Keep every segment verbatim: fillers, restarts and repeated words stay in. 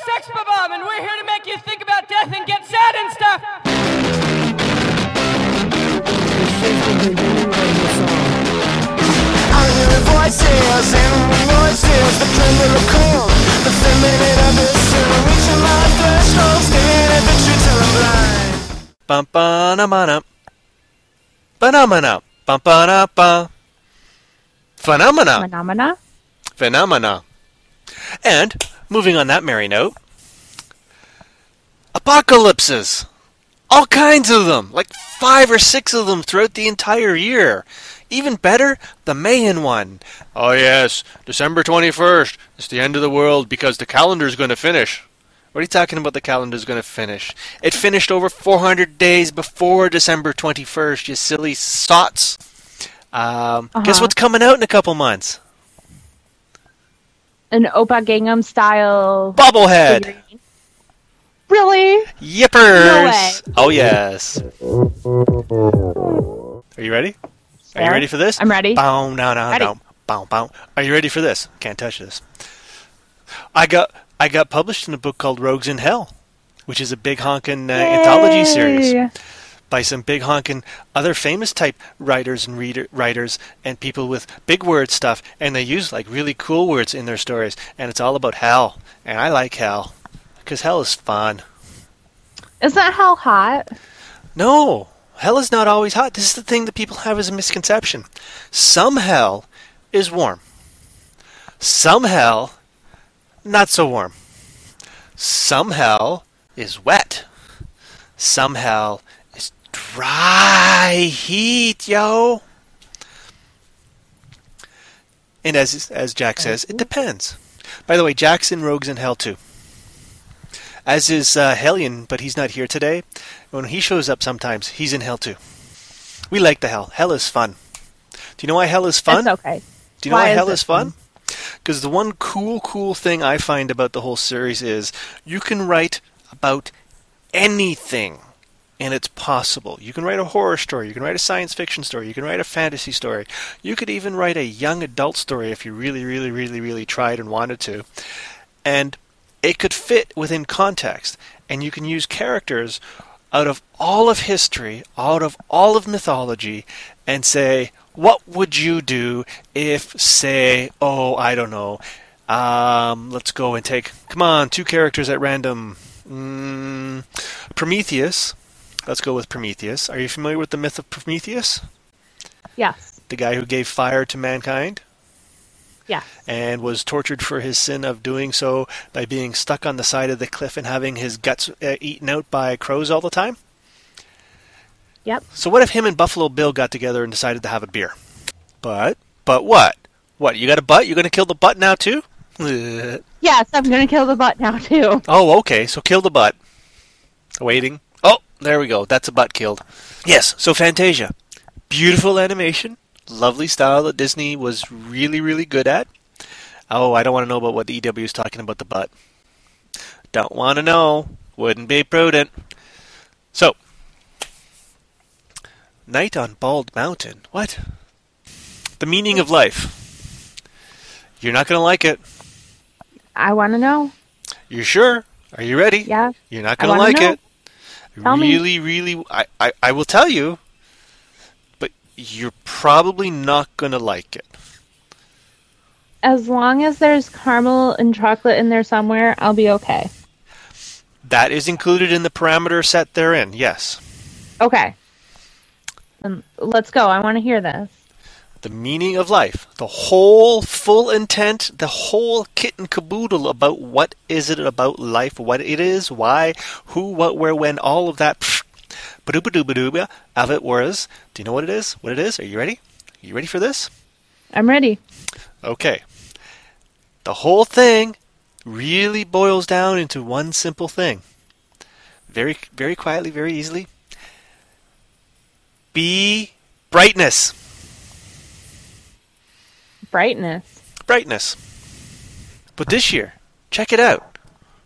Sex Bomb, and we're here to make you think about death and get sad and stuff. I'm hearing voices, animal voices, the lyrical, the feminine abyss, reaching my threshold, staring at the truth till I'm blind. Bum ba na ma na. Phenomena. Bum ba na ba. Phenomena. Phenomena? Phenomena. And, moving on that merry note, apocalypses. All kinds of them. Like five or six of them throughout the entire year. Even better, the Mayan one. Oh yes, December twenty-first. It's the end of the world because the calendar's going to finish. What are you talking about the calendar's going to finish? It finished over four hundred days before December twenty-first, you silly sots. Um, uh-huh. Guess what's coming out in a couple months? An Opa Gangnam style... Bobblehead! figurine. Really? Yippers! No way. Oh yes. Are you ready? Are you ready for this? I'm ready. Bow, no, no, Ready. no. Bow, bow. Are you ready for this? Can't touch this. I got I got published in a book called Rogues in Hell, which is a big honkin' uh, anthology series by some big honkin' other famous type writers and reader, writers and people with big word stuff, and they use like really cool words in their stories, and it's all about hell, and I like hell because hell is fun. Isn't hell hot? No, hell is not always hot. This is the thing that people have as a misconception. Some hell is warm. Some hell, not so warm. Some hell is wet. Some hell is dry heat, yo. And as as Jack says, it depends. By the way, Jack's in Rogues in Hell too. As is uh, Hellion, but he's not here today. When he shows up sometimes, he's in Hell too. We like the Hell. Hell is fun. Do you know why Hell is fun? It's okay. Do you know why why is Hell it is fun? Because the one cool, cool thing I find about the whole series is you can write about anything, and it's possible. You can write a horror story. You can write a science fiction story. You can write a fantasy story. You could even write a young adult story if you really, really, really, really tried and wanted to. And it could fit within context, and you can use characters out of all of history, out of all of mythology, and say, what would you do if, say, oh, I don't know, um, let's go and take, come on, two characters at random, mm, Prometheus, let's go with Prometheus. Are you familiar with the myth of Prometheus? Yes. The guy who gave fire to mankind? Yes. And was tortured for his sin of doing so by being stuck on the side of the cliff and having his guts uh, eaten out by crows all the time? Yep. So what if him and Buffalo Bill got together and decided to have a beer? But, but what? What, you got a butt? You're going to kill the butt now too? Yes, I'm going to kill the butt now too. Oh, okay, so kill the butt. Waiting. Oh, there we go. That's a butt killed. Yes, so Fantasia. Beautiful animation. Lovely style that Disney was really, really good at. Oh, I don't want to know about what the E W is talking about the butt. Don't want to know. Wouldn't be prudent. So, Night on Bald Mountain. What? The meaning of life. You're not going to like it. I want to know. You sure? Are you ready? Yeah. You're not I going to wanna like know. it. Tell me. really, really, I, I, I will tell you, but you're probably not going to like it. As long as there's caramel and chocolate in there somewhere, I'll be okay. That is included in the parameter set therein, yes. Okay. Um, let's go. I want to hear this. The meaning of life. The whole full intent, the whole kit and caboodle about what is it about life, what it is, why, who, what, where, when, all of that ba-doo-ba-doo-ba-doo of it was. Do you know what it is? What it is? Are you ready? Are you ready for this? I'm ready. Okay. The whole thing really boils down into one simple thing. Very, very quietly, very easily. Be brightness. Brightness. Brightness. But this year, check it out.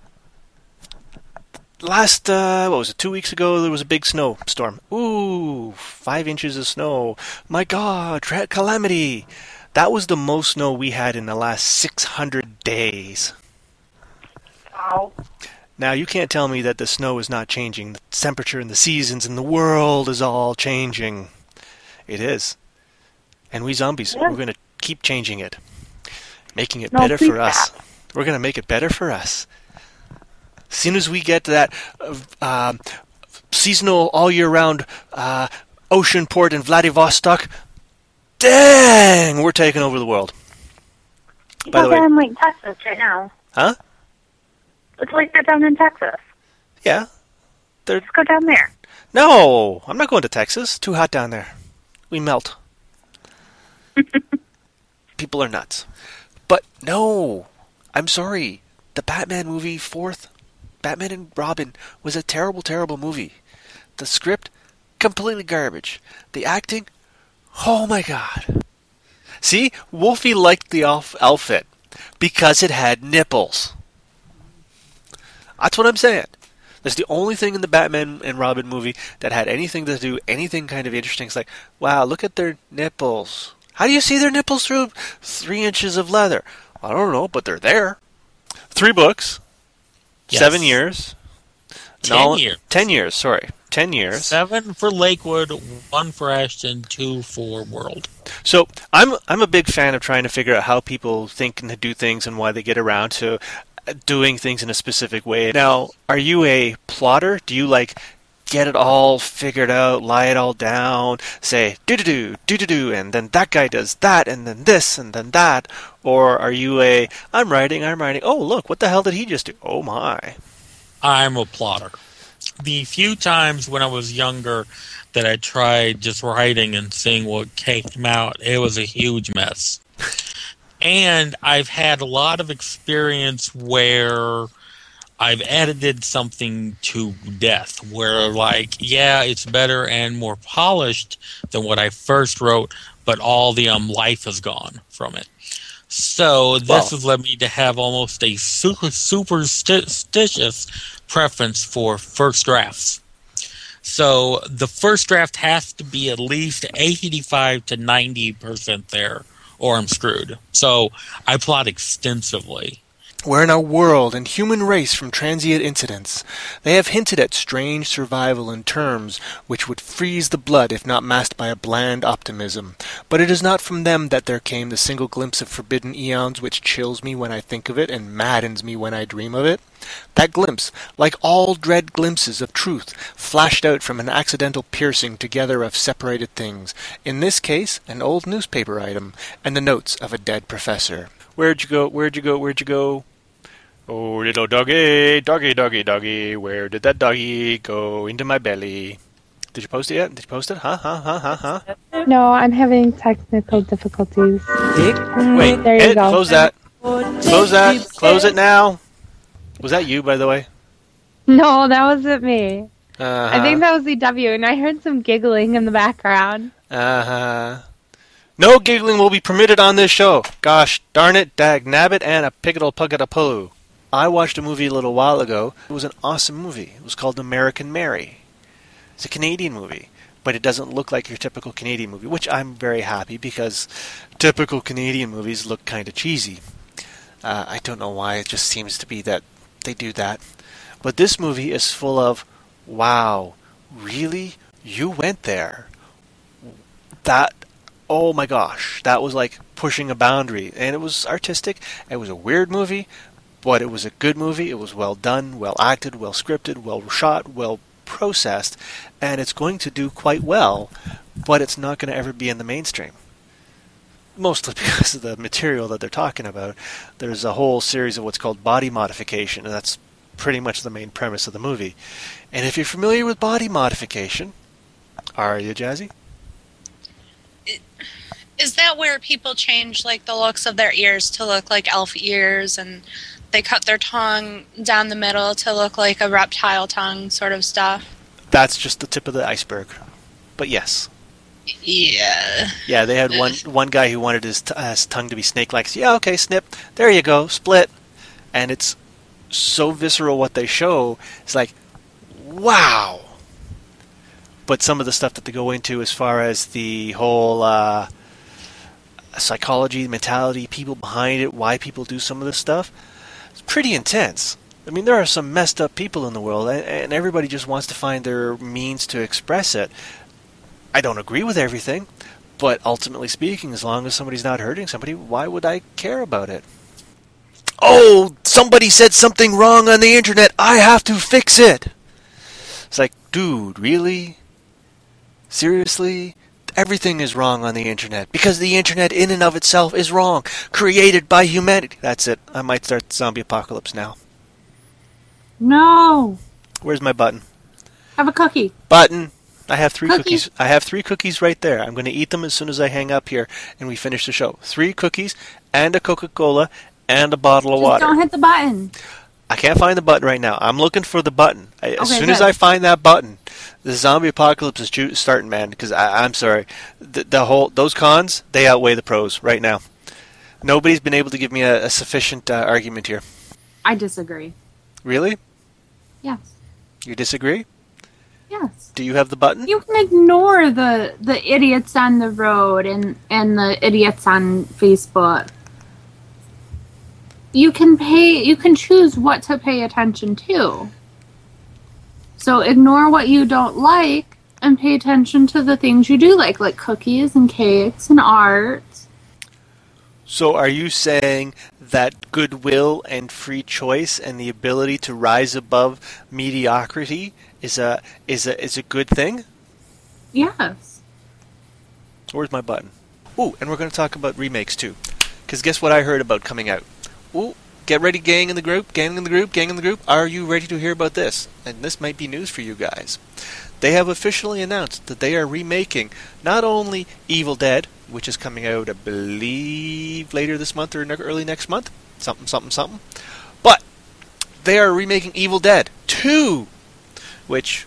Last, uh, what was it, two weeks ago, there was a big snowstorm. Ooh, five inches of snow. My God, tra- calamity. That was the most snow we had in the last six hundred days. Ow. Now, you can't tell me that the snow is not changing. The temperature and the seasons and the world is all changing. It is. And we zombies, Yeah. we're going to keep changing it. Making it No, better please for us. We're going to make it better for us. As soon as we get to that uh, uh, seasonal, all-year-round uh, ocean port in Vladivostok, dang, we're taking over the world. You By go the way- down like Texas right now. Huh? It's like they're down in Texas. Yeah. They're... Let's go down there. No, I'm not going to Texas. Too hot down there. We melt. People are nuts. But no, I'm sorry. The Batman movie, fourth, Batman and Robin, was a terrible, terrible movie. The script, completely garbage. The acting, oh my god. See, Wolfie liked the elf- outfit because it had nipples. That's what I'm saying. That's the only thing in the Batman and Robin movie that had anything to do, anything kind of interesting. It's like, wow, look at their nipples. How do you see their nipples through three inches of leather? I don't know, but they're there. Three books. Yes. Seven years. Ten No, years. Ten years, sorry. Ten years. Seven for Lakewood, one for Ashton, two for World. So I'm I'm a big fan of trying to figure out how people think and do things and why they get around to doing things in a specific way. Now, are you a plotter? Do you like get it all figured out, lie it all down, say do do do do do do, and then that guy does that, and then this, and then that? Or are you a I'm writing, I'm writing. Oh look, what the hell did he just do? Oh my! I'm a plotter. The few times when I was younger that I tried just writing and seeing what came out, it was a huge mess. And I've had a lot of experience where I've edited something to death, where, like, yeah, it's better and more polished than what I first wrote, but all the um life is gone from it. So this Well- has led me to have almost a super superstitious preference for first drafts. So the first draft has to be at least eighty-five to ninety percent there, or I'm screwed. So I plot extensively. We're in a world and human race from transient incidents. They have hinted at strange survival in terms which would freeze the blood if not masked by a bland optimism. But it is not from them that there came the single glimpse of forbidden eons which chills me when I think of it and maddens me when I dream of it. That glimpse, like all dread glimpses of truth, flashed out from an accidental piercing together of separated things, in this case an old newspaper item, and the notes of a dead professor. Where'd you go, where'd you go, where'd you go? Oh, little doggy, doggy, doggy, doggy, where did that doggy go into my belly? Did you post it yet? Did you post it? Huh, huh, huh, huh, huh? No, I'm having technical difficulties. Mm, Wait, there you Ed, go. close that. Close that. Close it now. Was that you, by the way? No, that wasn't me. Uh-huh. I think that was E W, and I heard some giggling in the background. Uh-huh. No giggling will be permitted on this show. Gosh darn it, dag nabbit, and a pickettle pucketapoo. I watched a movie a little while ago. It was an awesome movie. It was called American Mary. It's a Canadian movie, but it doesn't look like your typical Canadian movie, which I'm very happy because typical Canadian movies look kind of cheesy. Uh, I don't know why. It just seems to be that they do that. But this movie is full of, wow, really? You went there? That, oh my gosh, that was like pushing a boundary. And it was artistic. It was a weird movie, but it was a good movie. It was well done, well acted, well scripted, well shot, well processed. And it's going to do quite well, but it's not going to ever be in the mainstream. Mostly because of the material that they're talking about. There's a whole series of what's called body modification, and that's pretty much the main premise of the movie. And if you're familiar with body modification, are you, Jazzy? Is that where people change like the looks of their ears to look like elf ears, and they cut their tongue down the middle to look like a reptile tongue sort of stuff? That's just the tip of the iceberg. But yes. Yeah. Yeah, they had one one guy who wanted his, t- uh, his tongue to be snake-like. So, yeah, okay, snip. There you go, split. And it's so visceral what they show. It's like, wow. But some of the stuff that they go into as far as the whole uh, psychology, mentality, people behind it, why people do some of this stuff, it's pretty intense. I mean, there are some messed up people in the world, and, and everybody just wants to find their means to express it. I don't agree with everything, but ultimately speaking, as long as somebody's not hurting somebody, why would I care about it? Oh, somebody said something wrong on the internet. I have to fix it. It's like, dude, really? Seriously? Everything is wrong on the internet because the internet in and of itself is wrong, created by humanity. That's it. I might start the zombie apocalypse now. No. Where's my button? Have a cookie. Button. I have three Cookie. cookies. I have three cookies right there. I'm going to eat them as soon as I hang up here and we finish the show. Three cookies and a Coca-Cola and a bottle of Just water. don't hit the button. I can't find the button right now. I'm looking for the button. I, as Okay, soon good. as I find that button, the zombie apocalypse is ju- starting, man. Because I'm sorry, the, the whole those cons they outweigh the pros right now. Nobody's been able to give me a, a sufficient uh, argument here. I disagree. Really? Yes. You disagree? Yes. Do you have the button? You can ignore the, the idiots on the road and, and the idiots on Facebook. You can pay. You can choose what to pay attention to. So ignore what you don't like and pay attention to the things you do like, like cookies and cakes and art. So are you saying that goodwill and free choice and the ability to rise above mediocrity is a is a is a good thing? Yes. Where's my button? Ooh, and we're going to talk about remakes too. Because guess what I heard about coming out? Ooh, get ready, gang in the group, gang in the group, gang in the group. Are you ready to hear about this? And this might be news for you guys. They have officially announced that they are remaking not only Evil Dead, which is coming out, I believe, later this month or ne- early next month. Something, something, something. But they are remaking Evil Dead two, which,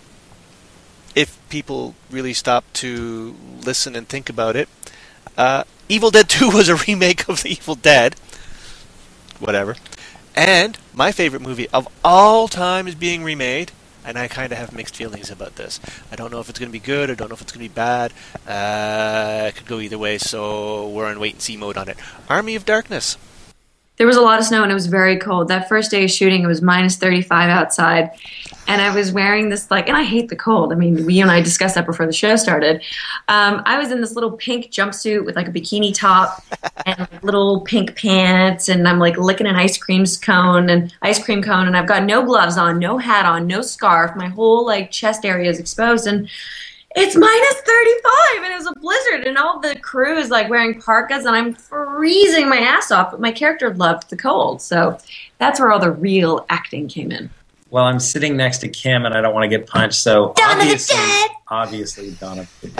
if people really stop to listen and think about it, uh, Evil Dead two was a remake of The Evil Dead. Whatever. And my favorite movie of all time is being remade, and I kind of have mixed feelings about this. I don't know if it's going to be good. I don't know if it's going to be bad. Uh, it could go either way, so we're on wait-and-see mode on it. Army of Darkness. There was a lot of snow and it was very cold. That first day of shooting, it was minus thirty-five outside. And I was wearing this, like, and I hate the cold. I mean, we, you and I discussed that before the show started. Um, I was in this little pink jumpsuit with, like, a bikini top and like, little pink pants. And I'm, like, licking an ice cream cone and ice cream cone. And I've got no gloves on, no hat on, no scarf. My whole, like, chest area is exposed. And it's minus thirty-five, and it was a blizzard, and all the crew is, like, wearing parkas, and I'm freezing my ass off, but my character loved the cold, so that's where all the real acting came in. Well, I'm sitting next to Kim, and I don't want to get punched, so Dawn of the obviously, Dead! obviously Dawn of the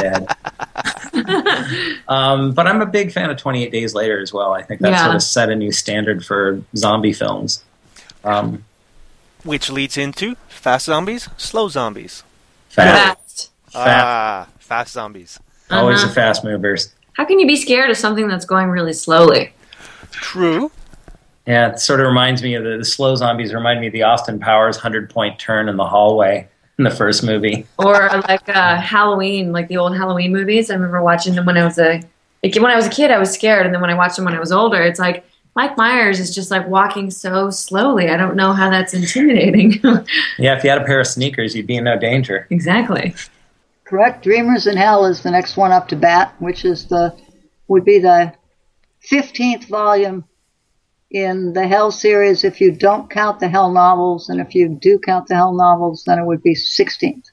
Dead. um, but I'm a big fan of twenty-eight Days Later as well. I think that Yeah. sort of set a new standard for zombie films. Um, Which leads into fast zombies, slow zombies. fast. Fast. Ah, fast zombies. Always Uh-huh. the fast movers. How can you be scared of something that's going really slowly? True. Yeah, it sort of reminds me of the, the slow zombies. Remind me of the Austin Powers hundred-point turn in the hallway in the first movie. Or like uh, Halloween, like the old Halloween movies. I remember watching them when I was a like, when I was a kid. I was scared, and then when I watched them when I was older, it's like Mike Myers is just like walking so slowly. I don't know how that's intimidating. Yeah, if you had a pair of sneakers, you'd be in no danger. Exactly. Correct. Dreamers in Hell is the next one up to bat, which is the would be the fifteenth volume in the Hell series if you don't count the Hell novels, and if you do count the Hell novels, then it would be sixteenth.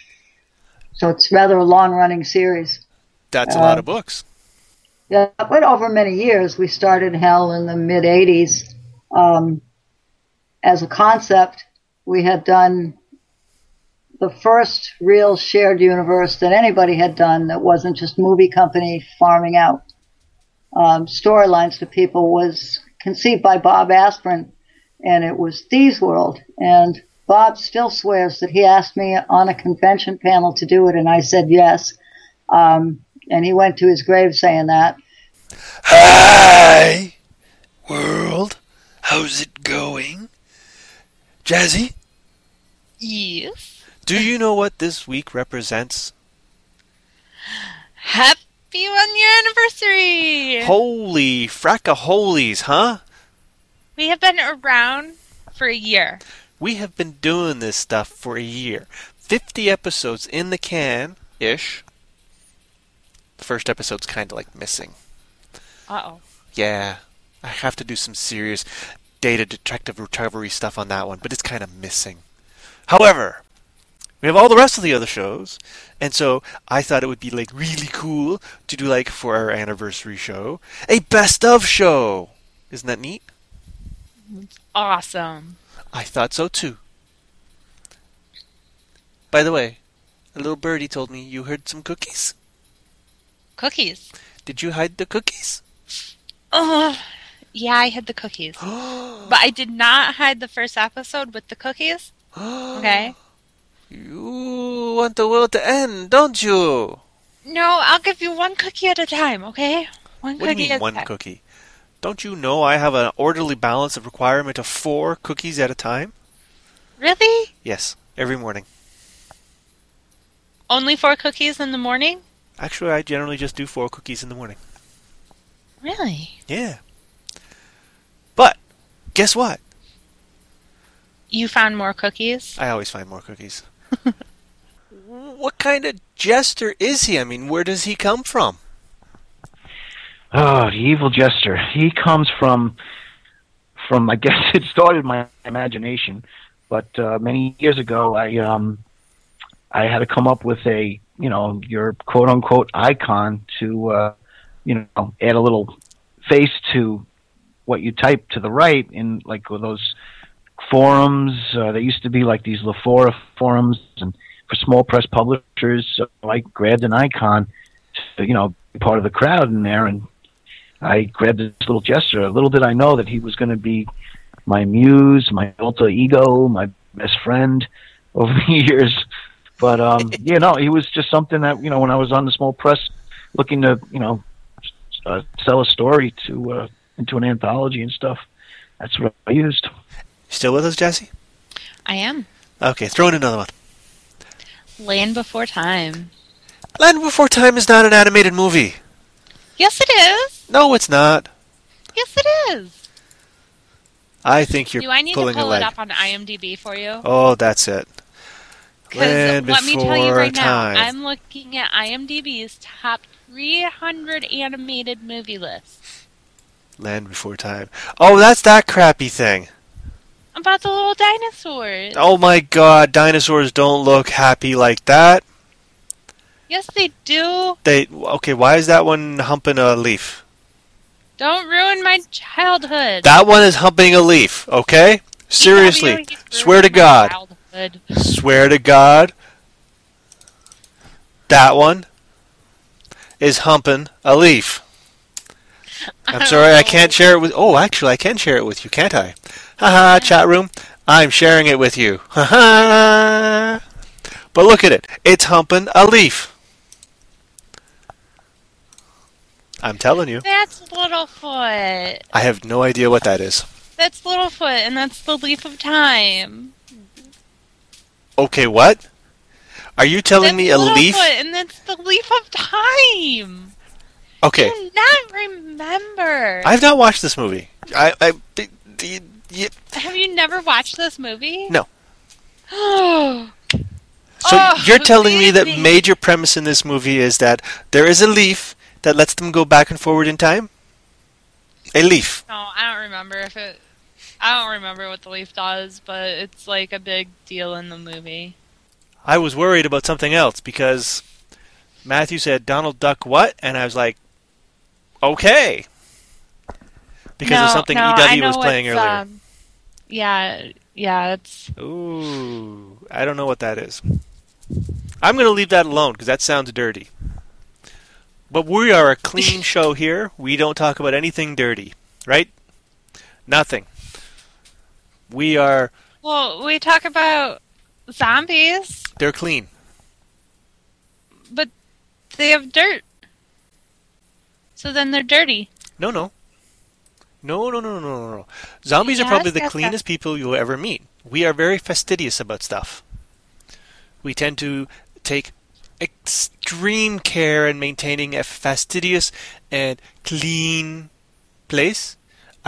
So it's rather a long-running series. That's a Uh, lot of books. Yeah, but over many years, we started Hell in the mid-eighties. Um, as a concept, we had done the first real shared universe that anybody had done that wasn't just movie company farming out um, storylines to people was conceived by Bob Asprin, and it was Thieves World. And Bob still swears that he asked me on a convention panel to do it, and I said yes. Um, and he went to his grave saying that. Hi, world. How's it going? Jazzy, Yes. do you know what this week represents? Happy one year anniversary! Holy fracka-holies, huh? We have been around for a year. We have been doing this stuff for a year. fifty episodes in the can-ish. The first episode's kind of like missing. Uh-oh. Yeah. I have to do some serious data detective recovery stuff on that one, but it's kind of missing. However, we have all the rest of the other shows, and so I thought it would be like really cool to do like for our anniversary show, a best of show. Isn't that neat? Awesome. I thought so too. By the way, a little birdie told me you heard some cookies. Cookies. Did you hide the cookies? Oh, yeah, I hid the cookies. But I did not hide the first episode with the cookies. Okay? You want the world to end, don't you? No, I'll give you one cookie at a time, okay? One What cookie do you mean at one a time. cookie? Don't you know I have an orderly balance of requirement of four cookies at a time? Really? Yes, every morning. Only four cookies in the morning? Actually, I generally just do four cookies in the morning. Really? Yeah. But, guess what? You found more cookies? I always find more cookies. What kind of jester is he? I mean, where does he come from? Oh, the evil jester. He comes from, from I guess it started my imagination, but uh, many years ago, I um, I had to come up with a, you know, your quote unquote icon to, uh, you know, add a little face to what you type to the right in like those forums. Uh, there used to be like these Lafora forums and for small press publishers. So I grabbed an icon to, you know, be part of the crowd in there, and I grabbed this little gesture. Little did I know that he was going to be my muse, my alter ego, my best friend over the years. But, um, you know, he was just something that, you know, when I was on the small press looking to, you know, uh, sell a story to uh, into an anthology and stuff, that's what I used. Still with us, Jesse? I am. Okay, throw in another one. Land Before Time. Land Before Time is not an animated movie. Yes, it is. No, it's not. Yes, it is. I think you're Do I need pulling to pull a leg. it up on IMDb for you? Oh, that's it. Land Because let me tell you Before right Time. now, I'm looking at IMDb's top three hundred animated movie list. Land Before Time. Oh, that's that crappy thing. About the little dinosaurs. Oh my god, dinosaurs don't look happy like that. Yes, they do. They okay, why is that one humping a leaf? Don't ruin my childhood. That one is humping a leaf, okay? Seriously. Swear to God. Childhood. Swear to God. That one is humping a leaf. I'm sorry, I can't share it with... Oh, actually, I can share it with you, can't I? Haha, chat room. I'm sharing it with you. Haha. But look at it. It's humping a leaf. I'm telling you. That's Littlefoot. I have no idea what that is. That's Littlefoot, and that's the Leaf of Time. Okay, what? Are you telling That's me a Littlefoot, leaf? and that's the Leaf of Time. Okay. Do not remember. I've not watched this movie. I... I d- d- y- Have you never watched this movie? no. Oh. So Oh, you're telling me that baby. major premise in this movie is that there is a leaf that lets them go back and forward in time? A leaf. No, I don't remember if it. I don't remember what the leaf does, but it's like a big deal in the movie. I was worried about something else because Matthew said Donald Duck what? And I was like, okay. Because no, of something no, E I W know was playing it's, earlier. Um, yeah, yeah, it's. Ooh, I don't know what that is. I'm going to leave that alone because that sounds dirty. But we are a clean show here. We don't talk about anything dirty, right? Nothing. We are... Well, we talk about zombies, They're clean. but they have dirt. So then they're dirty. No, no. No, no, no, no, no, no. Zombies are Yes, probably the yes, cleanest people you'll ever meet. We are very fastidious about stuff. We tend to take extreme care in maintaining a fastidious and clean place.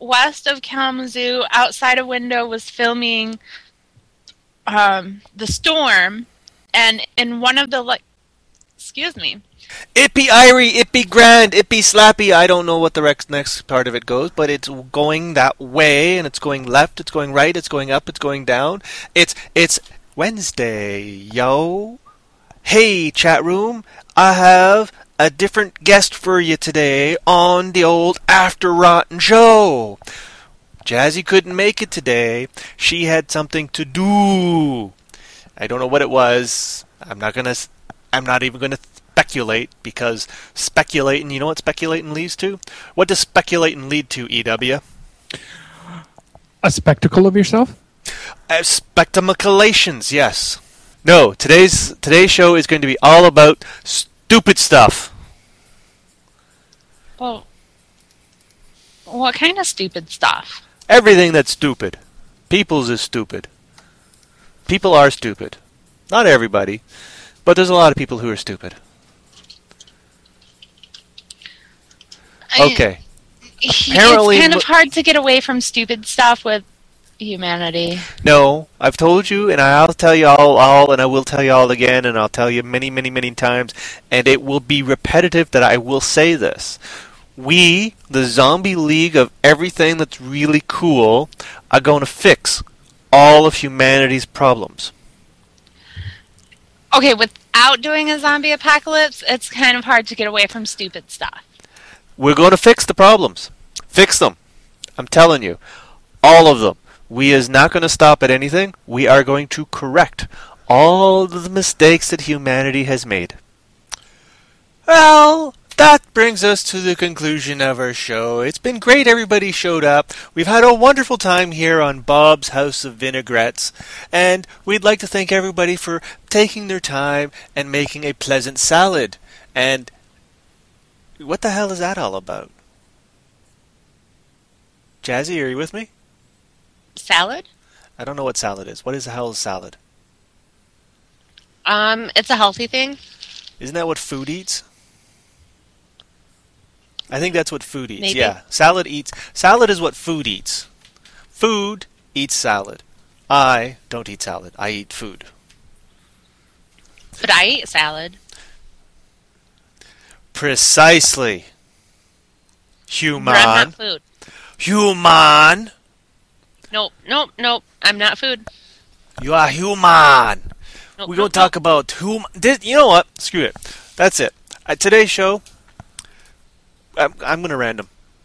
west of Kalamazoo, outside a window, was filming um, The Storm, and in one of the like, excuse me. It be irie, it be grand, it be slappy. I don't know what the rex- next part of it goes, but it's going that way, and it's going left, it's going right, it's going up, it's going down. It's it's Wednesday, yo. Hey, chat room, I have a different guest for you today on the old After Rotten show. Jazzy couldn't make it today. She had something to do. I don't know what it was. I'm not gonna. I'm not even gonna speculate, because speculating, you know what speculating leads to? What does speculating lead to, E W? A spectacle of yourself? Uh, spectamaculations, yes. No, today's today's show is going to be all about stupid stuff. Well, what kind of stupid stuff? Everything that's stupid. People's is stupid. People are stupid. Not everybody, but there's a lot of people who are stupid. Okay. Apparently, it's kind of hard to get away from stupid stuff with humanity. No, I've told you, and I'll tell you all, all, and I will tell you all again, and I'll tell you many, many, many times, and it will be repetitive that I will say this. We, the Zombie League of everything that's really cool, are going to fix all of humanity's problems. Okay, without doing a zombie apocalypse, it's kind of hard to get away from stupid stuff. We're going to fix the problems. Fix them. I'm telling you. All of them. We is not going to stop at anything. We are going to correct all of the mistakes that humanity has made. Well, that brings us to the conclusion of our show. It's been great everybody showed up. We've had a wonderful time here on Bob's House of Vinaigrettes. And we'd like to thank everybody for taking their time and making a pleasant salad. And what the hell is that all about? Jazzy, are you with me? Salad? I don't know what salad is. What is the hell is salad? Um, it's a healthy thing. Isn't that what food eats? I think that's what food eats. Maybe. Yeah, salad eats. Salad is what food eats. Food eats salad. I don't eat salad. I eat food. But I eat salad. Precisely. Human. But I'm not food. Human. Nope, nope, nope. I'm not food. You are human. Nope, We're going nope, to talk about human. You know what? Screw it. That's it. Uh, today's show, I'm, I'm going to random.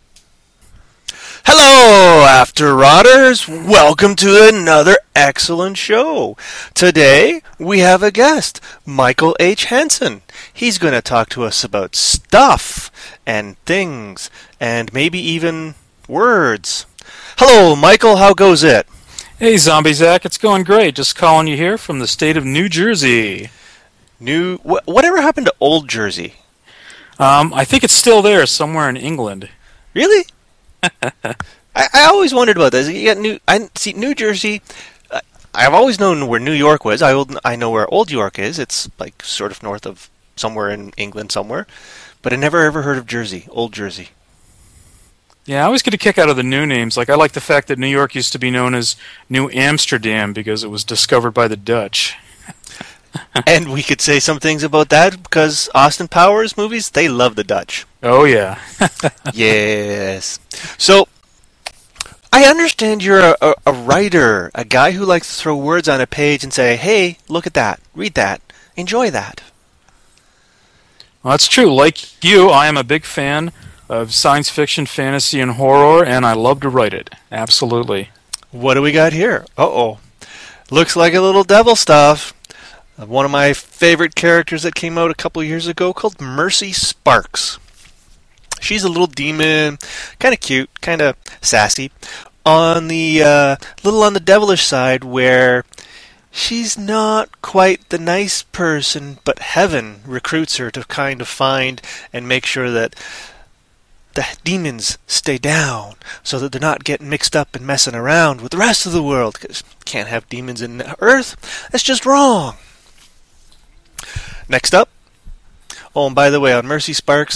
Hello, After Rotters. Welcome to another excellent show. Today, we have a guest, Michael H. Henson. He's going to talk to us about stuff and things and maybe even words. Hello, Michael. How goes it? Hey, Zombie Zach. It's going great. Just calling you here from the state of New Jersey. New? Wh- whatever happened to Old Jersey? Um, I think it's still there somewhere in England. Really? I, I always wondered about this. You got New, I see New Jersey. Uh, I've always known where New York was. I old, I know where Old York is. It's like sort of north of somewhere in England somewhere. But I never ever heard of Jersey, Old Jersey. Yeah, I always get a kick out of the new names. Like I like the fact that New York used to be known as New Amsterdam because it was discovered by the Dutch. And we could say some things about that because Austin Powers movies, they love the Dutch. Oh, yeah. Yes. So, I understand you're a, a, a writer, a guy who likes to throw words on a page and say, hey, look at that, read that, enjoy that. Well, that's true. Like you, I am a big fan of science fiction, fantasy, and horror, and I love to write it. Absolutely. What do we got here? Uh-oh. Looks like a little devil stuff. One of my favorite characters that came out a couple years ago called Mercy Sparks. She's a little demon, kind of cute, kind of sassy. On the uh, little on the devilish side, where she's not quite the nice person, but heaven recruits her to kind of find and make sure that the demons stay down, so that they're not getting mixed up and messing around with the rest of the world. Because can't have demons in Earth. That's just wrong. Next up. Oh, and by the way, on Mercy Sparks,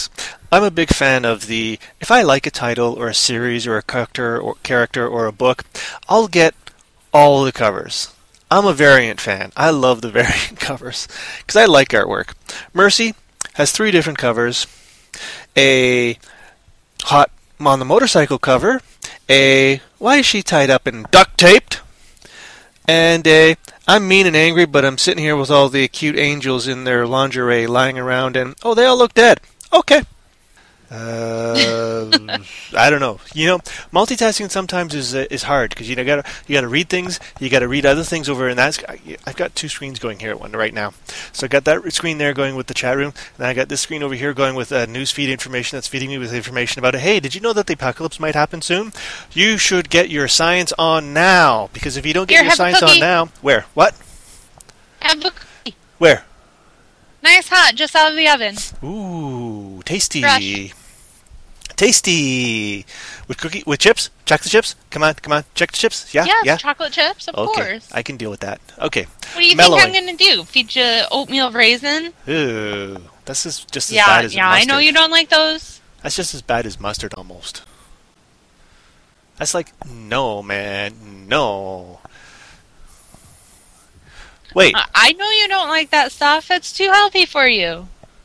I'm a big fan of the, if I like a title or a series or a character or character or a book, I'll get all the covers. I'm a variant fan. I love the variant covers because I like artwork. Mercy has three different covers. A hot on the motorcycle cover, a why is she tied up and duct taped, and a I'm mean and angry, but I'm sitting here with all the cute angels in their lingerie lying around, and oh, they all look dead. Okay. Uh, I don't know. You know, multitasking sometimes is uh, is hard because you know gotta you gotta read things, you gotta read other things over, and that's I've got two screens going here at one right now. So I got that screen there going with the chat room, and I got this screen over here going with uh, news feed information that's feeding me with information about it. Hey, did you know that the apocalypse might happen soon? You should get your science on now, because if you don't get Here, your have a science on cookie. now, where what Have a cookie. where? Nice hot, just out of the oven. Ooh, tasty. Fresh. Tasty. With cookie with chips? Chocolate chips? Come on, come on. Check the chips. Yeah, Yes, yeah. chocolate chips, of okay, course. I can deal with that. Okay. What do you Mellowing. think I'm going to do? Feed you oatmeal raisin? Ooh, this is just as yeah, bad as yeah, mustard. I know you don't like those. That's just as bad as mustard almost. That's like no, man, no. Wait. Uh, I know you don't like that stuff. It's too healthy for you.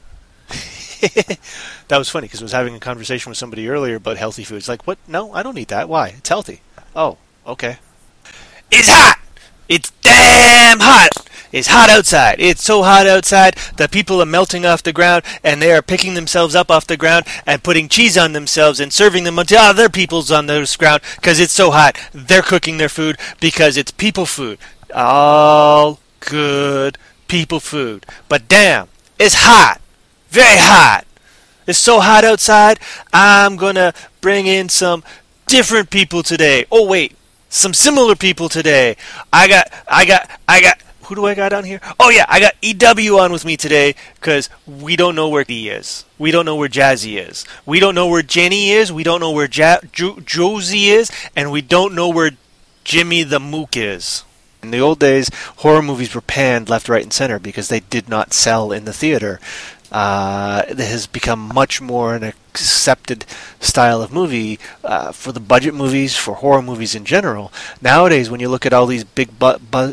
That was funny because I was having a conversation with somebody earlier about healthy foods. Like, what? No, I don't eat that. Why? It's healthy. Oh, okay. It's hot! It's damn hot! It's hot outside. It's so hot outside that people are melting off the ground and they are picking themselves up off the ground and putting cheese on themselves and serving them to other people's on the ground because it's so hot. They're cooking their food because it's people food. All good people food. But damn, it's hot. Very hot. It's so hot outside, I'm going to bring in some different people today. Oh, wait. Some similar people today. I got, I got, I got, who do I got on here? Oh, yeah, I got E W on with me today because we don't know where he is. We don't know where Jazzy is. We don't know where Jenny is. We don't know where ja- jo- Josie is. And we don't know where Jimmy the Mook is. In the old days, horror movies were panned left, right, and center because they did not sell in the theater. Uh, it has become much more an accepted style of movie uh, for the budget movies, for horror movies in general. Nowadays, when you look at all these big bu- bu-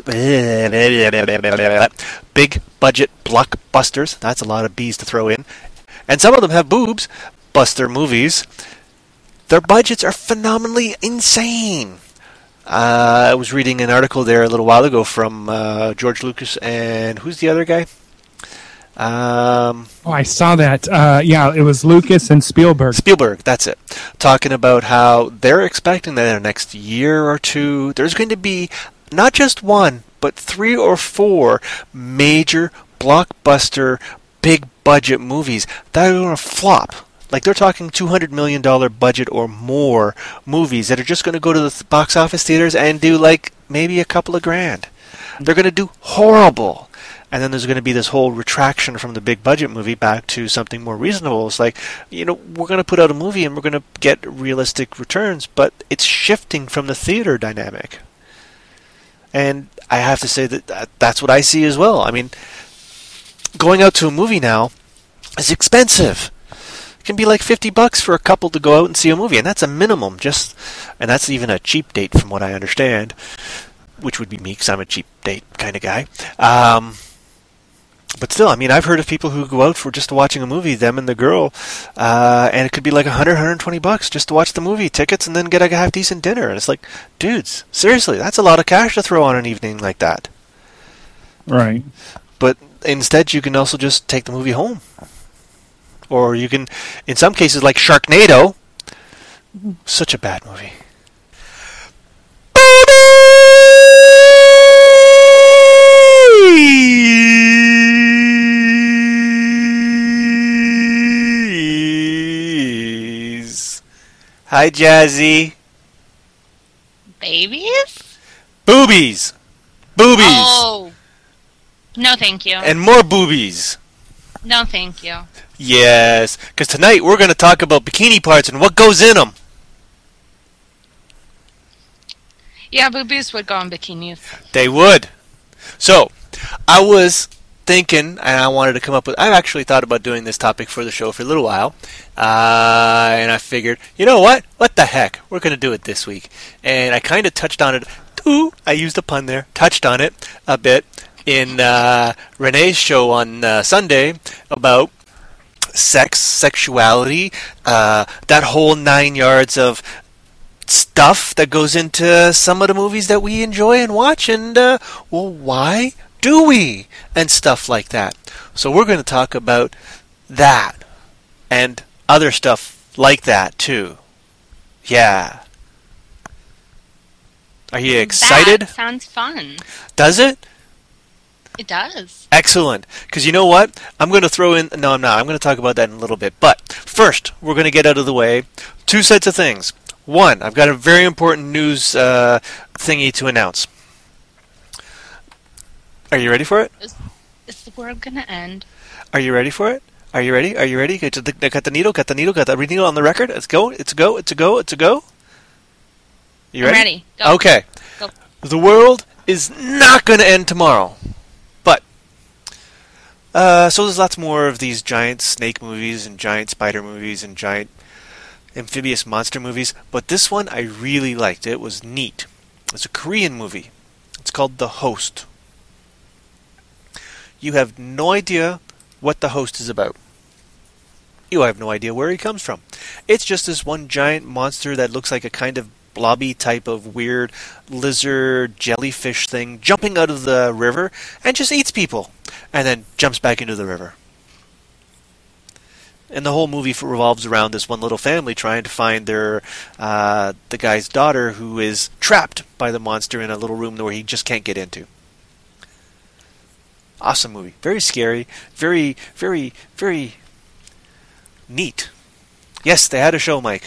big budget blockbusters, that's a lot of B's to throw in, and some of them have boobs, buster movies, their budgets are phenomenally insane. Uh, I was reading an article there a little while ago from uh, George Lucas and who's the other guy? Um, oh, I saw that. Uh, yeah, it was Lucas and Spielberg. Spielberg, that's it. Talking about how they're expecting that in the next year or two, there's going to be not just one, but three or four major blockbuster, big budget movies that are going to flop. Like they're talking two hundred million dollars budget or more movies that are just going to go to the th- box office theaters and do like maybe a couple of grand. They're going to do horrible. And then there's going to be this whole retraction from the big budget movie back to something more reasonable. It's like, you know, we're going to put out a movie and we're going to get realistic returns, but it's shifting from the theater dynamic. And I have to say that, that that's what I see as well. I mean, going out to a movie now is expensive. It can be like fifty bucks for a couple to go out and see a movie, and that's a minimum. Just, and that's even a cheap date from what I understand, which would be me because I'm a cheap date kind of guy. Um... But still, I mean, I've heard of people who go out for just watching a movie, them and the girl, uh, and it could be like one hundred, one hundred twenty bucks just to watch the movie, tickets, and then get a half-decent dinner. And it's like, dudes, seriously, that's a lot of cash to throw on an evening like that. Right. But instead, you can also just take the movie home. Or you can, in some cases, like Sharknado, such a bad movie. Hi, Jazzy. Babies? Boobies. Boobies. Oh. No, thank you. And more boobies. No, thank you. Yes, because tonight we're going to talk about bikini parts and what goes in them. Yeah, boobies would go in bikinis. They would. So, I was thinking, and I wanted to come up with. I've actually thought about doing this topic for the show for a little while, uh, and I figured, you know what? What the heck? We're going to do it this week, and I kind of touched on it. Ooh, I used a pun there. Touched on it a bit in uh, Renee's show on uh, Sunday about sex, sexuality, uh, that whole nine yards of stuff that goes into some of the movies that we enjoy and watch, and uh, well, why do we? And stuff like that. So we're going to talk about that and other stuff like that too. Yeah. Are you excited? That sounds fun. Does it? It does. Excellent. Because you know what? I'm going to throw in... No, I'm not. I'm going to talk about that in a little bit. But first, we're going to get out of the way two sets of things. One, I've got a very important news uh, thingy to announce. Are you ready for it? Is, is the world going to end? Are you ready for it? Are you ready? Are you ready? Got the, got the needle? Got the needle? Got the needle on the record? Let's go. It's a go. It's a go. It's a go. You ready? I'm ready. Go. Okay. Go. The world is not going to end tomorrow. But, uh, so there's lots more of these giant snake movies and giant spider movies and giant amphibious monster movies. But this one I really liked. It was neat. It's a Korean movie. It's called The Host. You have no idea what The Host is about. You have no idea where he comes from. It's just this one giant monster that looks like a kind of blobby type of weird lizard jellyfish thing jumping out of the river and just eats people and then jumps back into the river. And the whole movie revolves around this one little family trying to find their uh, the guy's daughter who is trapped by the monster in a little room where he just can't get into. Awesome movie. Very scary. Very, very, very neat. Yes, they had a show, Mike.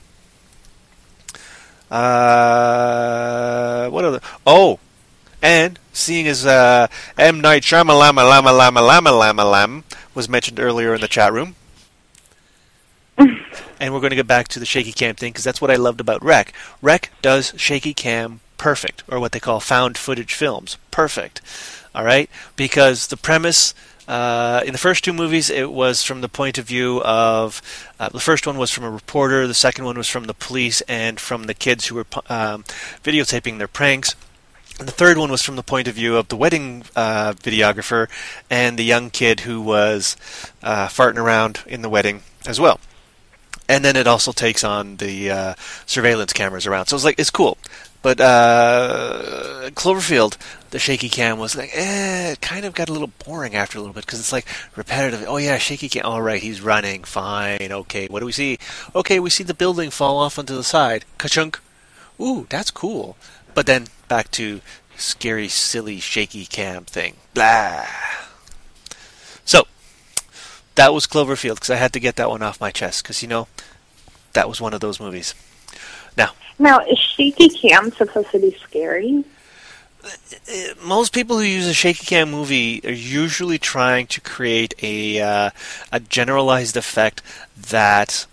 Uh, what other? Oh, and seeing as uh, M. Night Shyamalan Lama Lama Lama Lama Lam was mentioned earlier in the chat room, and we're going to get back to the shaky cam thing because that's what I loved about Rec. Rec does shaky cam perfect, or what they call found footage films perfect. All right, because the premise. Uh, in the first two movies, it was from the point of view of... Uh, the first one was from a reporter, the second one was from the police and from the kids who were um, videotaping their pranks. And the third one was from the point of view of the wedding uh, videographer and the young kid who was uh, farting around in the wedding as well. And then it also takes on the uh, surveillance cameras around. So it's like, it's cool. But uh, Cloverfield, the shaky cam was like, eh, it kind of got a little boring after a little bit because it's like repetitive. Oh yeah, shaky cam. All right, he's running. Fine. Okay, what do we see? Okay, we see the building fall off onto the side. Ka-chunk. Ooh, that's cool. But then back to scary, silly, shaky cam thing. Blah. So that was Cloverfield because I had to get that one off my chest because, you know, that was one of those movies. Now, Now, is shaky cam supposed to be scary? most people who use a shaky cam movie are usually trying to create a uh, a generalized effect that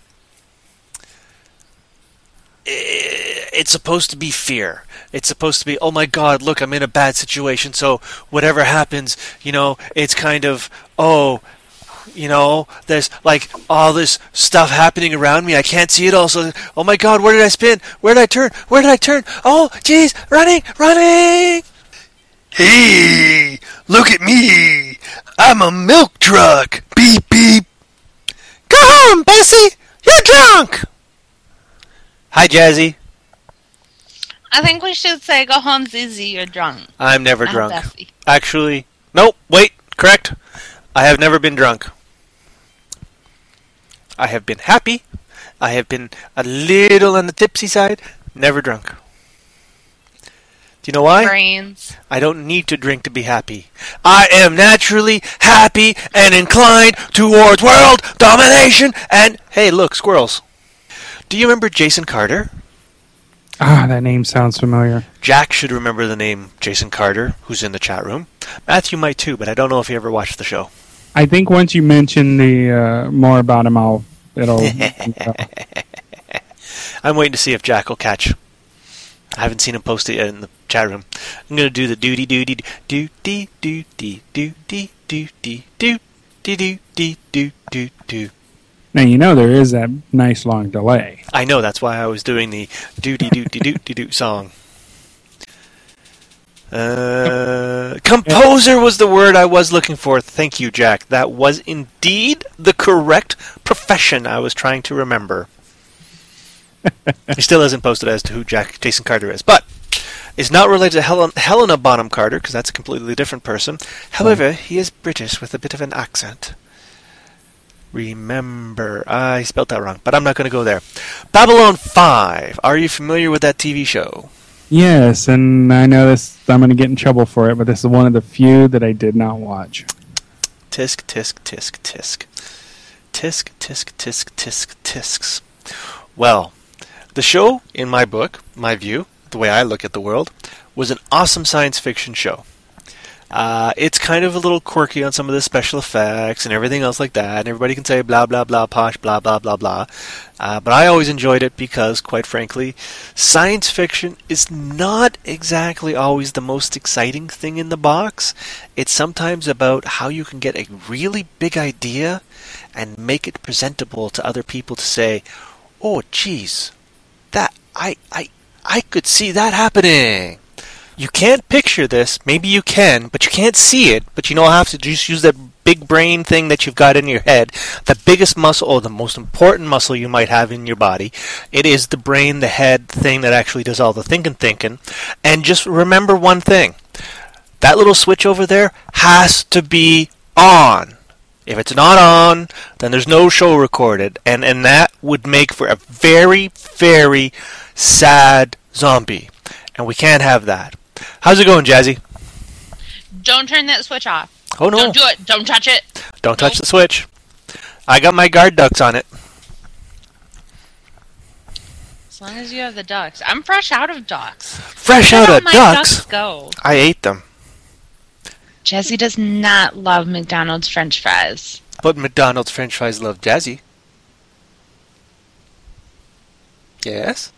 it's supposed to be fear. It's supposed to be, oh my God, look, I'm in a bad situation, so whatever happens, you know, it's kind of, oh, you know, there's like all this stuff happening around me. I can't see it all. So, oh my God, where did I spin? Where did I turn? Where did I turn? Oh, geez, running, running. Hey, look at me. I'm a milk truck. Beep, beep. Go home, Bessie. You're drunk. Hi, Jazzy. I think we should say, go home, Zizi, you're drunk. I'm never I'm drunk. Bessie. Actually, nope, wait, correct. I have never been drunk. I have been happy. I have been a little on the tipsy side. Never drunk. Do you know why? Brains. I don't need to drink to be happy. I am naturally happy and inclined towards world domination and... Hey, look, squirrels. Do you remember Jason Carter? Ah, that name sounds familiar. Jack should remember the name Jason Carter, who's in the chat room. Matthew might too, but I don't know if he ever watched the show. I think once you mention the uh, more about him, I'll it'll. uh, I'm waiting to see if Jack will catch. I haven't seen him post it yet in the chat room. I'm gonna do the doody doody doody doody doody do do do do do do do do do. Now you know there is that nice long delay. I know, that's why I was doing the do do do do do do do song. Uh, composer was the word I was looking for. Thank you, Jack. That was indeed the correct profession I was trying to remember. He still hasn't posted as to who Jack Jason Carter is, but is not related to Helen, Helena Bonham Carter, because that's a completely different person. However, he is British with a bit of an accent. Remember, I spelled that wrong, but I'm not going to go there. Babylon five. Are you familiar with that T V show? Yes, and I know this. I'm going to get in trouble for it, but this is one of the few that I did not watch. Tisk, tisk, tisk, tisk. Tisk, tisk, tisk, tisk, tisks. Well, the show, in my book, my view, the way I look at the world, was an awesome science fiction show. Uh, it's kind of a little quirky on some of the special effects and everything else like that. And everybody can say blah, blah, blah, posh, blah, blah, blah, blah. Uh, but I always enjoyed it because, quite frankly, science fiction is not exactly always the most exciting thing in the box. It's sometimes about how you can get a really big idea and make it presentable to other people to say, oh, geez, that, I, I, I could see that happening. You can't picture this. Maybe you can, but you can't see it. But you know, have to just use that big brain thing that you've got in your head. The biggest muscle, or the most important muscle you might have in your body. It is the brain, the head thing that actually does all the thinking, thinking. And just remember one thing. That little switch over there has to be on. If it's not on, then there's no show recorded. And, and that would make for a very, very sad zombie. And we can't have that. How's it going, Jazzy? Don't turn that switch off. Oh, no. Don't do it. Don't touch it. Don't touch the switch. I got my guard ducks on it. As long as you have the ducks. I'm fresh out of ducks. Fresh Where out did of my ducks? ducks go? I ate them. Jesse does not love McDonald's French fries. But McDonald's French fries love Jazzy. Yes?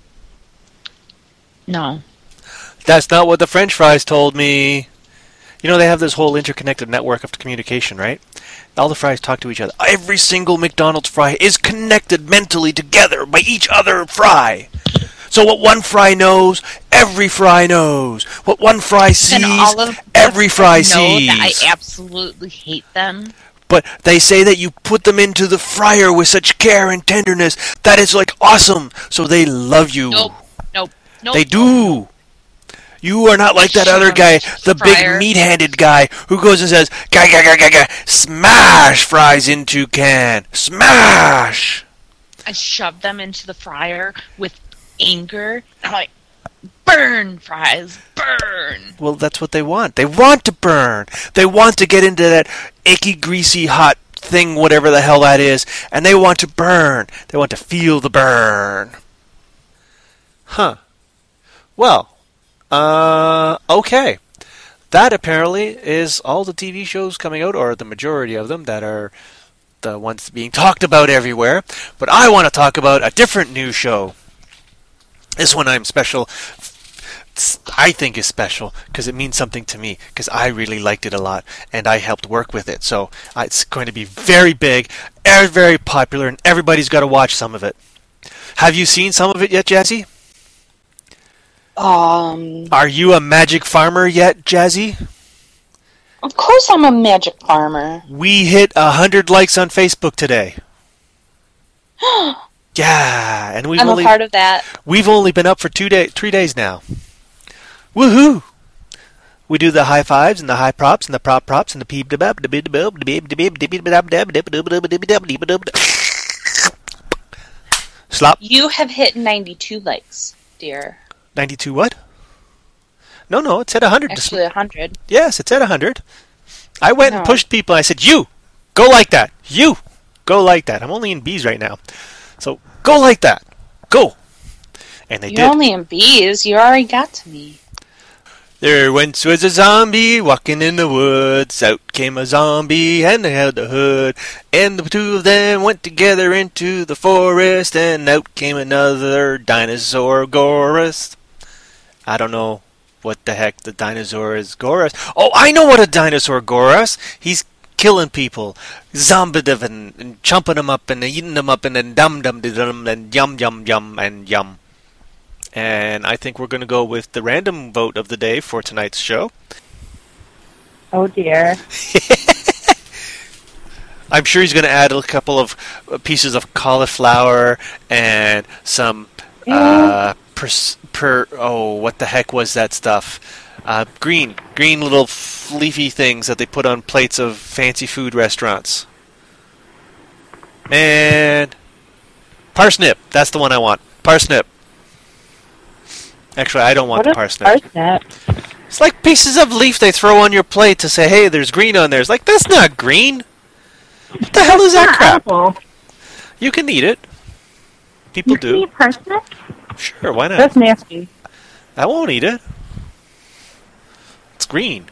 No. That's not what the French fries told me. You know, they have this whole interconnected network of communication, right? All the fries talk to each other. Every single McDonald's fry is connected mentally together by each other fry. So what one fry knows, every fry knows. What one fry sees, all of every fry know sees. That I absolutely hate them. But they say that you put them into the fryer with such care and tenderness that it's like awesome. So they love you. Nope. Nope. Nope. They do. You are not like that other guy, the Fryer. big meat-handed guy who goes and says, "Gah, gah, gah, gah, gah, smash fries into can, smash." I shove them into the fryer with anger. I'm like, burn fries, burn. Well, that's what they want. They want to burn. They want to get into that icky, greasy, hot thing, whatever the hell that is, and they want to burn. They want to feel the burn. Huh. Well. Uh, okay. That apparently is all the T V shows coming out, or the majority of them that are the ones being talked about everywhere. But I want to talk about a different new show. This one I'm special, I think is special, because it means something to me, because I really liked it a lot, and I helped work with it. So uh, it's going to be very big, very, very popular, and everybody's got to watch some of it. Have you seen some of it yet, Jazzy? Um, Are you a magic farmer yet, Jazzy? Of course I'm a magic farmer. We hit a hundred likes on Facebook today. Yeah, and we've I'm only a part of that. we've only been up for two day, three days now. Woohoo! We do the high fives and the high props and the prop props and the peep debab debib debib debib debib debib debib debib debib debib. Slop. You have hit ninety-two likes, dear. Ninety-two what? No, no, it's at a hundred. Actually, a hundred. Yes, it's at a hundred. I went and No. pushed people. I said, "You go like that. You go like that." I'm only in B's right now, so go like that. Go. And they You're did. only in B's. You already got to me. There once was a zombie walking in the woods. Out came a zombie and they held the hood. And the two of them went together into the forest. And out came another dinosaur gorist. I don't know what the heck the dinosaur is Goras. Oh, I know what a dinosaur Goras. He's killing people, zombie and, and chomping them up and eating them up and then dum dum dum and yum yum yum and yum. And I think we're going to go with the random vote of the day for tonight's show. Oh dear. I'm sure he's going to add a couple of pieces of cauliflower and some uh, per, per oh what the heck was that stuff? Uh, green, green little leafy things that they put on plates of fancy food restaurants. And parsnip. That's the one I want. Parsnip. Actually, I don't want What the is parsnip. parsnip? It's like pieces of leaf they throw on your plate to say, hey, there's green on there. It's like, that's not green. What the hell is that crap? Apple. You can eat it. People You can do. eat parsnip? Sure, why not? That's nasty. I won't eat it. It's green.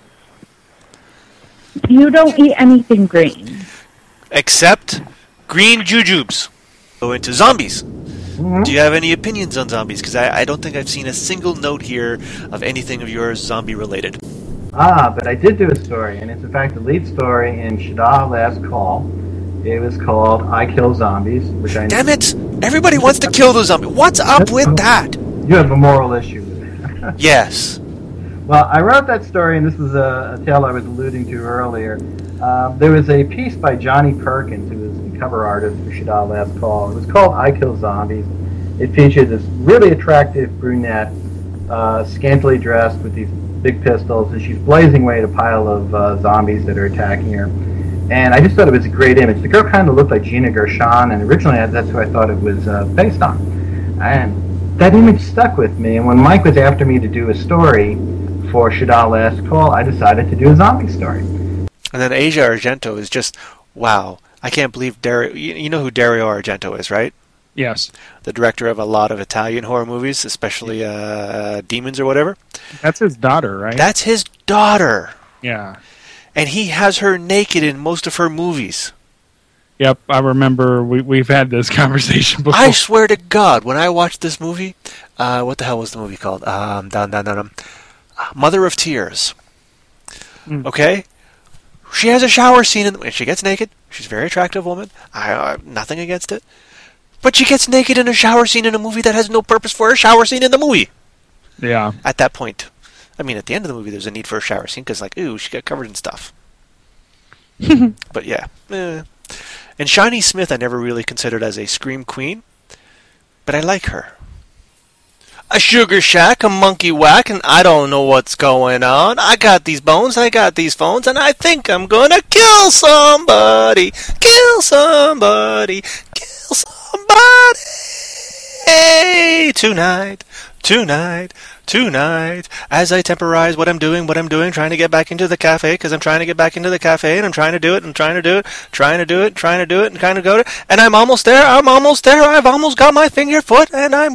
You don't eat anything green. Except green jujubes. Go into zombies. Do you have any opinions on zombies? Because I, I don't think I've seen a single note here of anything of yours zombie related. Ah, but I did do a story, and it's in fact the lead story in Shada Last Call. It was called I Kill Zombies, which I Damn it! Everybody wants to kill the zombie. What's up with that? You have a moral issue with it. Yes. Well, I wrote that story, and this is a, a tale I was alluding to earlier. Um, there was a piece by Johnny Perkins, who was the cover artist for Shada Last Call. It was called I Kill Zombies. It featured this really attractive brunette, uh, scantily dressed with these big pistols, and she's blazing away at a pile of uh, zombies that are attacking her. And I just thought it was a great image. The girl kind of looked like Gina Gershon, and originally that's who I thought it was uh, based on. And that image stuck with me, and when Mike was after me to do a story for Shada Last Call, I decided to do a zombie story. And then Asia Argento is just, wow. I can't believe Dario... You, you know who Dario Argento is, right? Yes. The director of a lot of Italian horror movies, especially uh, Demons or whatever. That's his daughter, right? That's his daughter. Yeah. And he has her naked in most of her movies. Yep, I remember we, we've had this conversation before. I swear to God, when I watched this movie, uh, what the hell was the movie called? Um, dun, dun, dun, dun. Mother of Tears. Mm. Okay? She has a shower scene, in the, and she gets naked. She's a very attractive woman. I uh, nothing against it. But she gets naked in a shower scene in a movie that has no purpose for a shower scene in the movie. Yeah. At that point. I mean, at the end of the movie, there's a need for a shower scene, because, like, ooh, she got covered in stuff. But, yeah. Eh. And Shiny Smith I never really considered as a scream queen, but I like her. A sugar shack, a monkey whack, and I don't know what's going on. I got these bones, I got these phones, and I think I'm gonna kill somebody. Kill somebody. Kill somebody. Tonight. Tonight. Tonight, as I temporize what I'm doing, what I'm doing, trying to get back into the cafe, because I'm trying to get back into the cafe, and I'm trying to do it, and trying to do it, trying to do it, trying to do it, and kind of go to, and I'm almost there, I'm almost there, I've almost got my finger foot, and I'm,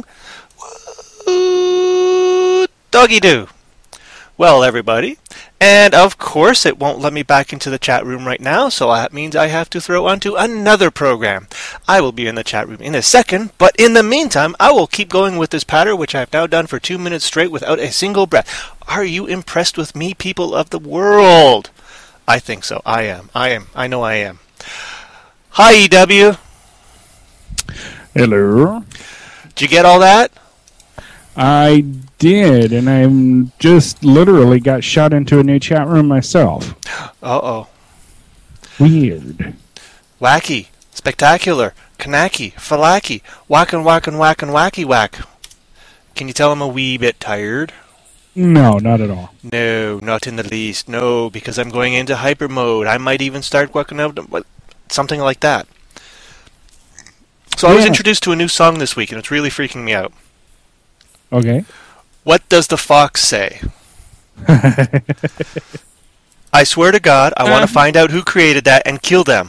woo, doggy-doo. Well, everybody, and of course it won't let me back into the chat room right now, so that means I have to throw onto another program. I will be in the chat room in a second, but in the meantime, I will keep going with this patter, which I've now done for two minutes straight without a single breath. Are you impressed with me, people of the world? I think so. I am. I am. I know I am. Hi, E W. Hello. Did you get all that? I did, and I'm just literally got shot into a new chat room myself. Uh-oh. Weird. Wacky. Spectacular. Kanaki. Falaki. Whackin' whackin' whackin' wacky whack. Can you tell I'm a wee bit tired? No, not at all. No, not in the least. No, because I'm going into hyper mode. I might even start working out something like that. So yeah. I was introduced to a new song this week, and it's really freaking me out. Okay. What does the fox say? I swear to God, I want to find out who created that and kill them.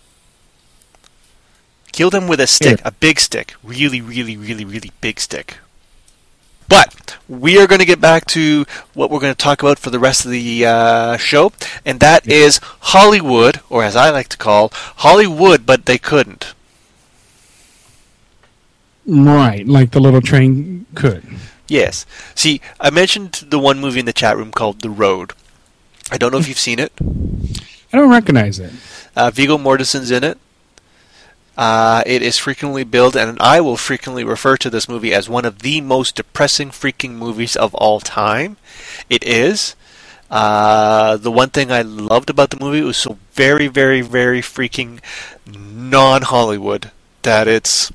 Kill them with a stick, a big stick. Really, really, really, really big stick. But we are going to get back to what we're going to talk about for the rest of the uh, show, and that is Hollywood, or as I like to call, Hollywood, but they couldn't. Right, like the little train could. Yes. See, I mentioned the one movie in the chat room called The Road. I don't know if you've seen it. I don't recognize it. Uh, Viggo Mortensen's in it. Uh, it is frequently billed, and I will frequently refer to this movie as one of the most depressing freaking movies of all time. It is. Uh, the one thing I loved about the movie, it was so very, very, very freaking non-Hollywood that it's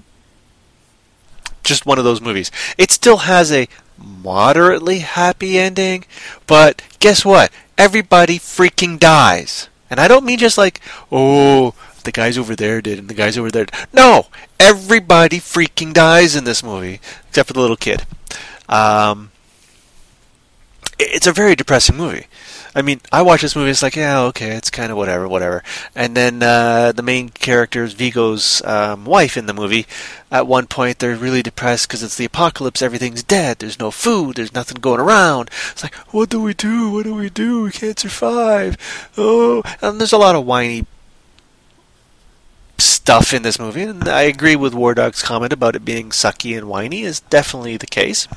just one of those movies. It still has a moderately happy ending, but guess what? Everybody freaking dies. And I don't mean just like, oh, the guys over there did and the guys over there did. No! Everybody freaking dies in this movie, except for the little kid. Um, it's a very depressing movie. I mean, I watch this movie, it's like, yeah, okay, it's kind of whatever, whatever. And then uh, the main character is Viggo's um, wife in the movie. At one point, they're really depressed because it's the apocalypse, everything's dead, there's no food, there's nothing going around. It's like, what do we do? What do we do? We can't survive. Oh, and there's a lot of whiny stuff in this movie, and I agree with War Dog's comment about it being sucky and whiny is definitely the case.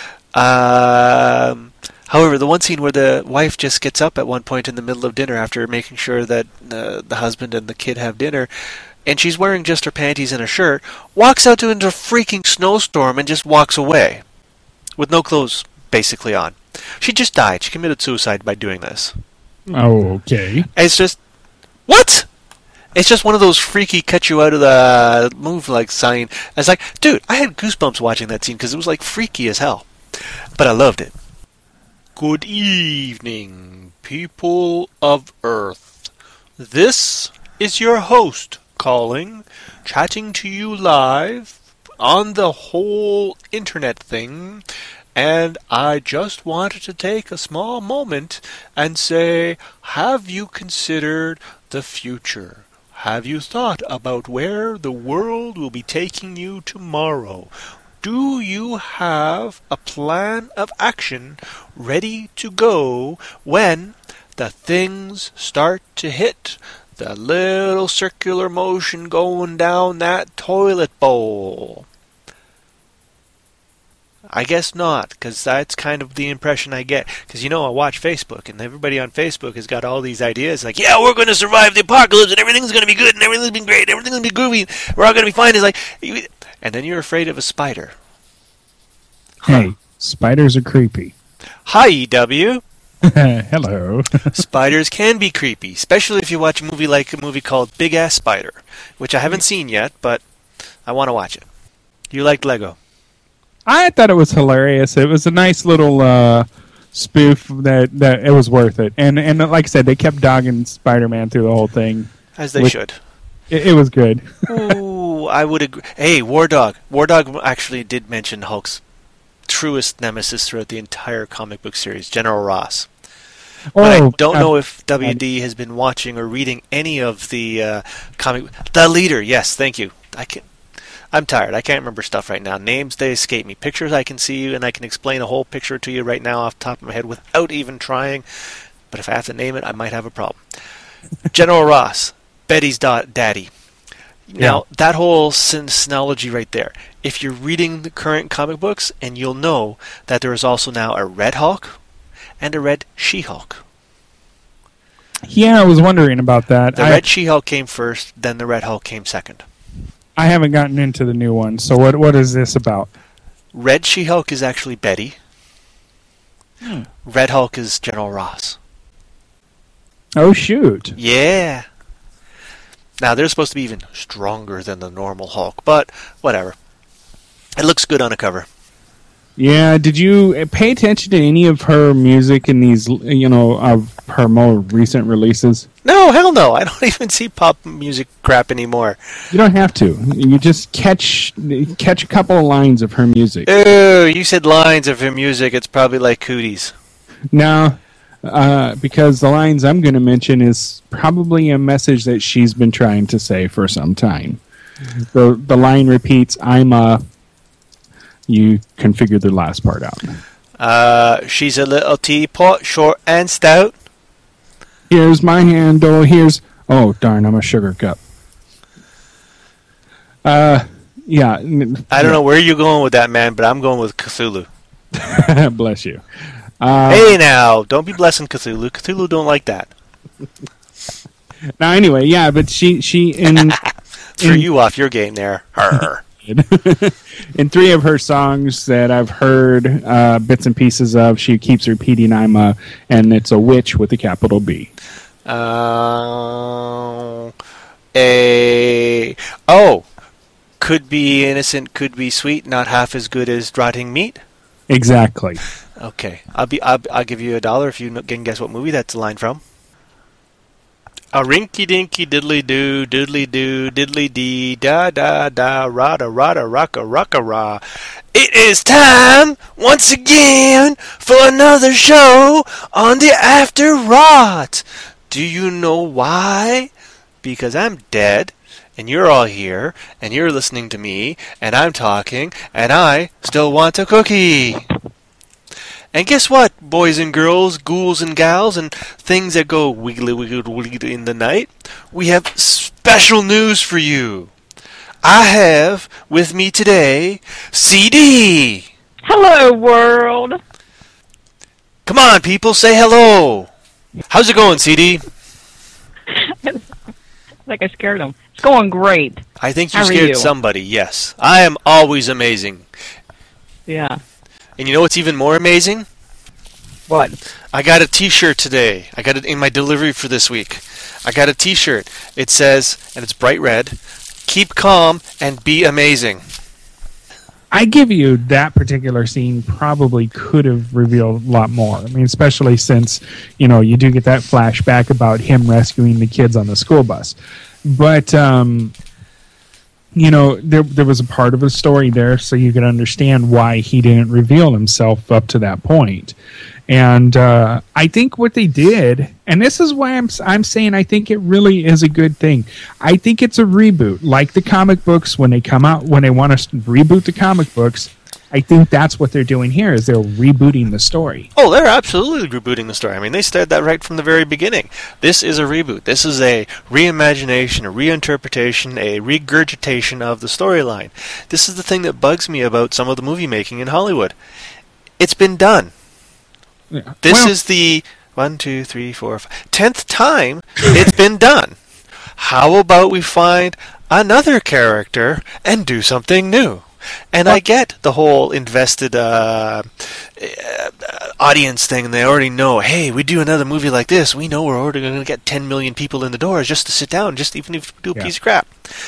Um... However, the one scene where the wife just gets up at one point in the middle of dinner after making sure that uh, the husband and the kid have dinner, and she's wearing just her panties and a shirt, walks out into a freaking snowstorm and just walks away with no clothes basically on. She just died. She committed suicide by doing this. Oh, okay. It's just, what? It's just one of those freaky cut you out of the move like sign. It's like, dude, I had goosebumps watching that scene because it was like freaky as hell. But I loved it. Good evening, people of Earth. This is your host calling, chatting to you live on the whole internet thing, and I just wanted to take a small moment and say, have you considered the future? Have you thought about where the world will be taking you tomorrow? Do you have a plan of action ready to go when the things start to hit the little circular motion going down that toilet bowl? I guess not, because that's kind of the impression I get. Because, you know, I watch Facebook, and everybody on Facebook has got all these ideas like, yeah, we're going to survive the apocalypse, and everything's going to be good, and everything's going to be great, and everything's going to be groovy, we're all going to be fine. It's like, and then you're afraid of a spider. Hey, spiders are creepy. Hi, E W. Hello. Spiders can be creepy, especially if you watch a movie like a movie called Big Ass Spider, which I haven't seen yet, but I want to watch it. You liked Lego? I thought it was hilarious. It was a nice little uh, spoof that, that it was worth it. And and like I said, they kept dogging Spider-Man through the whole thing. As they which, should. It, it was good. Ooh, I would agree. Hey, War Dog. War Dog actually did mention Hulk's truest nemesis throughout the entire comic book series, General Ross. But oh, I don't uh, know if W D has been watching or reading any of the uh, comic. The Leader, yes, thank you. I can. I'm tired. I can't remember stuff right now. Names, they escape me. Pictures, I can see you, and I can explain a whole picture to you right now off the top of my head without even trying. But if I have to name it, I might have a problem. General Ross, Betty's da- daddy. Now, yeah. That whole synology right there. If you're reading the current comic books, and you'll know that there is also now a Red Hulk and a Red She-Hulk. Yeah, I was wondering about that. The I, Red She-Hulk came first, then the Red Hulk came second. I haven't gotten into the new one, so what what is this about? Red She-Hulk is actually Betty. Hmm. Red Hulk is General Ross. Oh, shoot. Yeah. Now, they're supposed to be even stronger than the normal Hulk, but whatever. It looks good on a cover. Yeah, did you pay attention to any of her music in these, you know, of her more recent releases? No, hell no. I don't even see pop music crap anymore. You don't have to. You just catch catch a couple of lines of her music. Oh, you said lines of her music. It's probably like cooties. No, uh, because the lines I'm going to mention is probably a message that she's been trying to say for some time. The, the line repeats, I'm a... You can figure the last part out. Uh, she's a little teapot, short and stout. Here's my handle. Here's... Oh, darn, I'm a sugar cup. Uh, Yeah. I don't know where you're going with that, man, but I'm going with Cthulhu. Bless you. Um, hey, now, don't be blessing Cthulhu. Cthulhu don't like that. Now, anyway, yeah, but she she in Threw in, you off your game there. Arr. in three of her songs that I've heard uh, bits and pieces of, she keeps repeating "I'm a," and it's a witch with a capital B. Uh, a oh, could be innocent, could be sweet, not half as good as rotting meat. Exactly. Okay, I'll be I'll, I'll give you a dollar if you can guess what movie that's a line from. A rinky dinky diddly doo, diddly doo, diddly dee, da da da, rada rada, rocka rocka ra. It is time once again for another show on the After Rot. Do you know why? Because I'm dead, and you're all here, and you're listening to me, and I'm talking, and I still want a cookie. And guess what, boys and girls, ghouls and gals, and things that go wiggly wiggly wiggly in the night? We have special news for you. I have with me today C D. Hello, world. Come on, people, say hello. How's it going, C D? Like I scared him. It's going great. I think you How are scared you? somebody, yes. I am always amazing. Yeah. And you know what's even more amazing? What? I got a t-shirt today. I got it in my delivery for this week. I got a t-shirt. It says, and it's bright red, keep calm and be amazing. I give you that particular scene probably could have revealed a lot more. I mean, especially since, you know, you do get that flashback about him rescuing the kids on the school bus. But, um... you know, there there was a part of the story there, so you could understand why he didn't reveal himself up to that point. And uh, I think what they did, and this is why I'm I'm saying I think it really is a good thing. I think it's a reboot, like the comic books when they come out, when they want to reboot the comic books. I think that's what they're doing here, is they're rebooting the story. Oh, they're absolutely rebooting the story. I mean, they started that right from the very beginning. This is a reboot. This is a reimagination, a reinterpretation, a regurgitation of the storyline. This is the thing that bugs me about some of the movie making in Hollywood. It's been done. Yeah. This Well- is the one, two, three, four, five, tenth time it's been done. How about we find another character and do something new? And I get the whole invested uh, uh, audience thing, and they already know, hey, we do another movie like this, we know we're already going to get ten million people in the doors just to sit down, just even if we do a Yeah. piece of crap.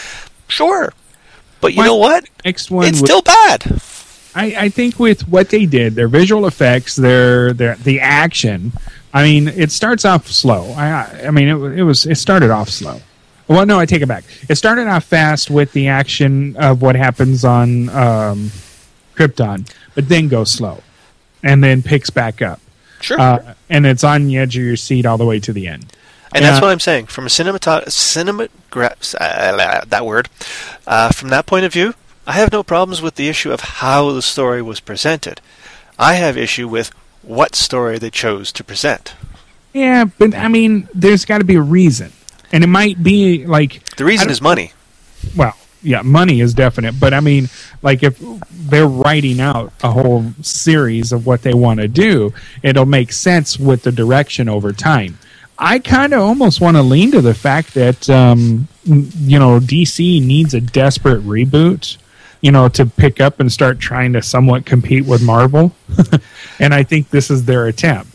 Sure. But you Well, know what? Next one It's was- still bad. I, I think with what they did, their visual effects, their their the action. I mean, it starts off slow. I I mean, it, it was it started off slow. Well, no, I take it back. It started off fast with the action of what happens on um, Krypton, but then goes slow, and then picks back up. Sure. Uh, and it's on the edge of your seat all the way to the end. And that's Uh, what I'm saying. From a cinematog- cinematograph, uh, that word, uh, from that point of view, I have no problems with the issue of how the story was presented. I have issue with what story they chose to present. Yeah, but I mean, there's got to be a reason, and it might be like The reason is money. Well, yeah, money is definite, but I mean, like if they're writing out a whole series of what they want to do, it'll make sense with the direction over time. I kind of almost want to lean to the fact that um, you know, D C needs a desperate reboot, you know, to pick up and start trying to somewhat compete with Marvel, and I think this is their attempt.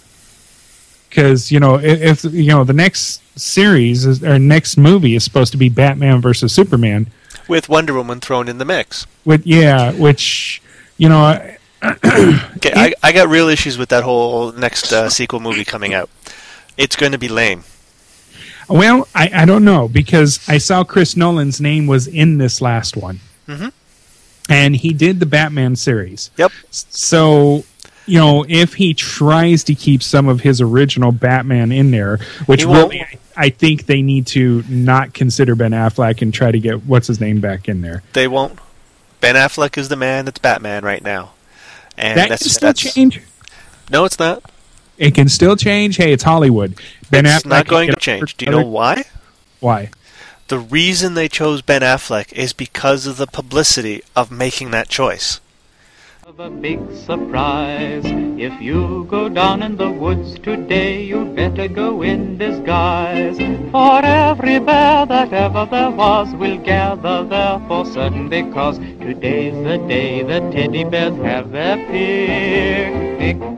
Because, you know, if, if you know the next series is, or next movie is supposed to be Batman versus Superman, With Wonder Woman thrown in the mix. with yeah, which you know, I- Okay, I, I got real issues with that whole next uh, sequel movie coming out. It's going to be lame. well, I, I don't know, because I saw Chris Nolan's name was in this last one, Mhm. and he did the Batman series. Yep. So, you know, if he tries to keep some of his original Batman in there, which He won't. really I, I think they need to not consider Ben Affleck and try to get what's his name back in there. They won't. Ben Affleck is the man that's Batman right now. And That that's, can still that's, change. No, it's not. It can still change. Hey, it's Hollywood. Ben It's Affleck not can going get to change. over Do you know other- why? Why? The reason they chose Ben Affleck is because of the publicity of making that choice. A big surprise. If you go down in the woods today, you'd better go in disguise. For every bear that ever there was will gather there for certain, because today's the day the teddy bears have their picnic.